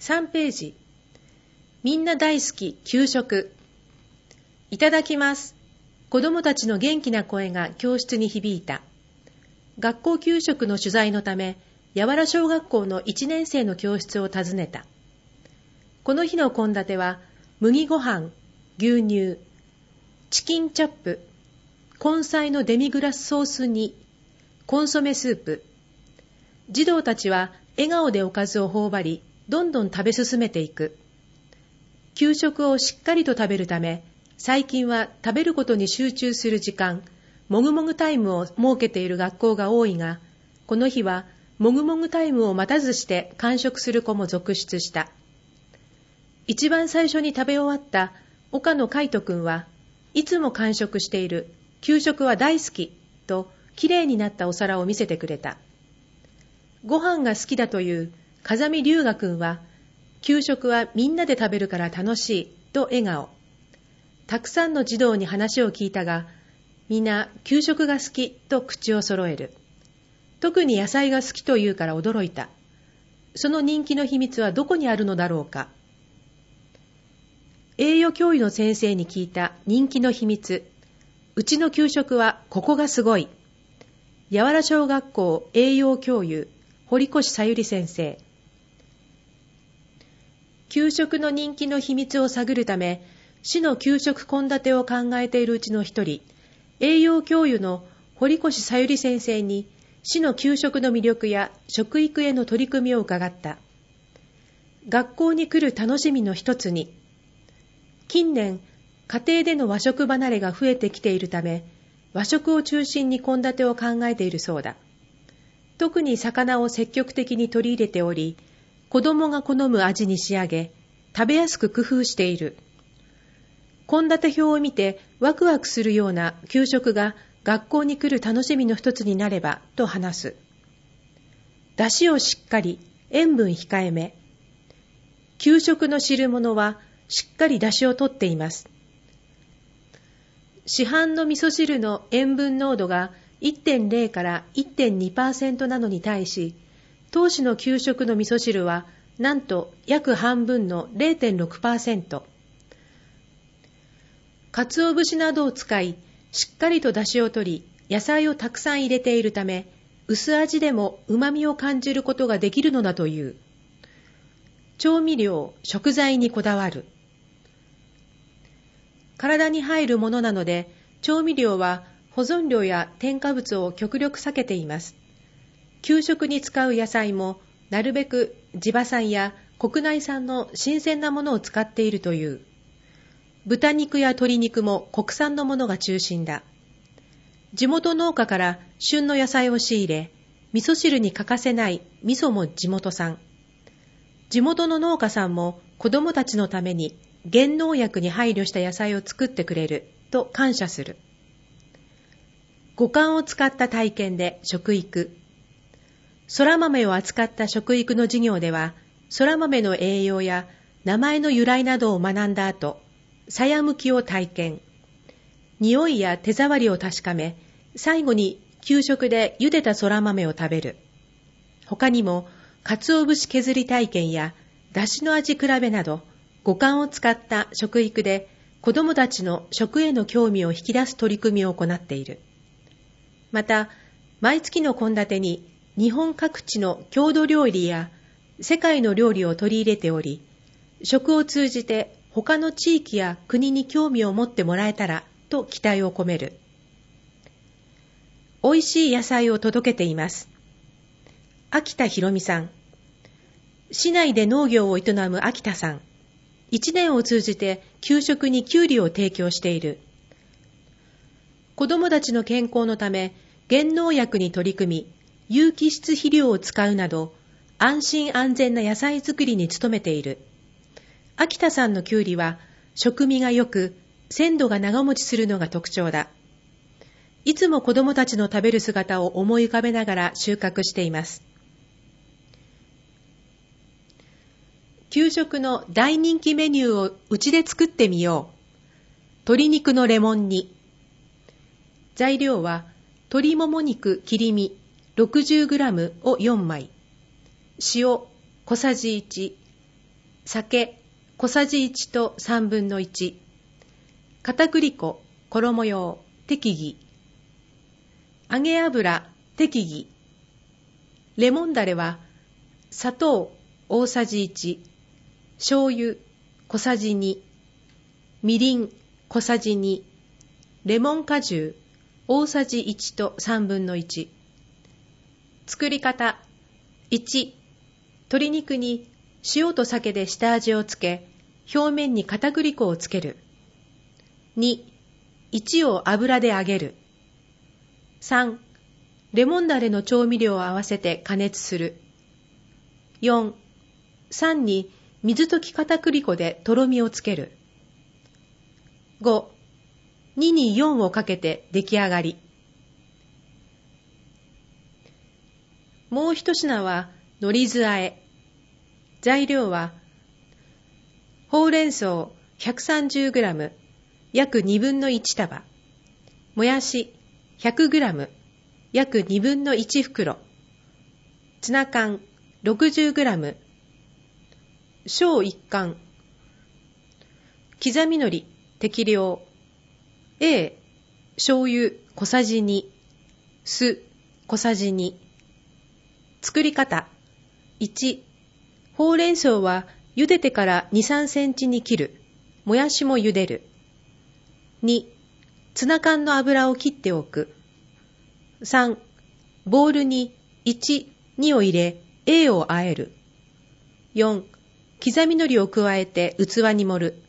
3ページ。みんな大好き給食。いただきます。子どもたちの元気な声が教室に響いた。学校給食の取材のため、八原小学校の1年生の教室を訪ねた。この日の献立は、麦ご飯、牛乳、チキンチャップ、根菜のデミグラスソース煮、コンソメスープ。児童たちは笑顔でおかずを頬張り、どんどん食べ進めていく。給食をしっかりと食べるため、最近は食べることに集中する時間、もぐもぐタイムを設けている学校が多いが、この日はもぐもぐタイムを待たずして完食する子も続出した。一番最初に食べ終わった岡野海斗くんはいつも完食している、給食は大好きときれいになったお皿を見せてくれた。ご飯が好きだという風見龍河くんは、給食はみんなで食べるから楽しいと笑顔。たくさんの児童に話を聞いたが、みんな給食が好きと口を揃える。特に野菜が好きというから驚いた。その人気の秘密はどこにあるのだろうか。栄養教諭の先生に聞いた人気の秘密。うちの給食はここがすごい。八原小学校栄養教諭、堀越さゆり先生。給食の人気の秘密を探るため、市の給食献立を考えているうちの一人、栄養教諭の堀越さゆり先生に、市の給食の魅力や食育への取り組みを伺った。学校に来る楽しみの一つに、近年、家庭での和食離れが増えてきているため、和食を中心に献立を考えているそうだ。特に魚を積極的に取り入れており、子供が好む味に仕上げ、食べやすく工夫している。献立表を見てワクワクするような給食が学校に来る楽しみの一つになればと話す。出汁をしっかり、塩分控えめ。給食の汁物はしっかり出汁を取っています。市販の味噌汁の塩分濃度が 1.0 から 1.2% なのに対し、当市の給食の味噌汁はなんと約半分の 0.6%。鰹節などを使い、しっかりと出汁を取り、野菜をたくさん入れているため、薄味でも旨味を感じることができるのだという。調味料、食材にこだわる。体に入るものなので、調味料は保存料や添加物を極力避けています。給食に使う野菜も、なるべく地場産や国内産の新鮮なものを使っているという。豚肉や鶏肉も国産のものが中心だ。地元農家から旬の野菜を仕入れ、味噌汁に欠かせない味噌も地元産。地元の農家さんも子どもたちのために減農薬に配慮した野菜を作ってくれると感謝する。五感を使った体験で食育。そら豆を扱った食育の授業では、そら豆の栄養や名前の由来などを学んだ後、さやむきを体験。匂いや手触りを確かめ、最後に給食で茹でたそら豆を食べる。他にも、鰹節削り体験や出汁の味比べなど、五感を使った食育で子どもたちの食への興味を引き出す取り組みを行っている。また、毎月の献立に日本各地の郷土料理や世界の料理を取り入れており、食を通じて他の地域や国に興味を持ってもらえたらと期待を込める。美味しい野菜を届けています。秋田博美さん。市内で農業を営む秋田さん。1年を通じて給食にきゅうりを提供している。子どもたちの健康のため、減農薬に取り組み、有機質肥料を使うなど、安心安全な野菜作りに努めている。秋田さんのきゅうりは食味が良く、鮮度が長持ちするのが特徴だ。いつも子どもたちの食べる姿を思い浮かべながら収穫しています。給食の大人気メニューをうちで作ってみよう。鶏肉のレモン煮。材料は鶏もも肉切り身 60g を4枚、塩小さじ1、 酒小さじ1と1/3、片栗粉、衣用、適宜、揚げ油、適宜、レモンだれは、砂糖大さじ1、醤油小さじ2、みりん小さじ2、レモン果汁大さじ1と1/3。作り方。1、鶏肉に塩と酒で下味をつけ、表面に片栗粉をつける。2、1を油で揚げる。3、レモンだれの調味料を合わせて加熱する。4、3に水溶き片栗粉でとろみをつける。5、2に4をかけて出来上がり。もう一品は海苔酢あえ。材料は、ほうれん草 130g、約1/2束、もやし 100g、約1/2袋、ツナ缶 60g、小1缶、刻み海苔適量、醤油小さじ2、酢小さじ2。作り方。1、ほうれん草は茹でてから2、3センチに切る。もやしも茹でる。2、ツナ缶の油を切っておく。3、ボウルに1、2を入れ、を和える。4、刻み海苔を加えて器に盛る。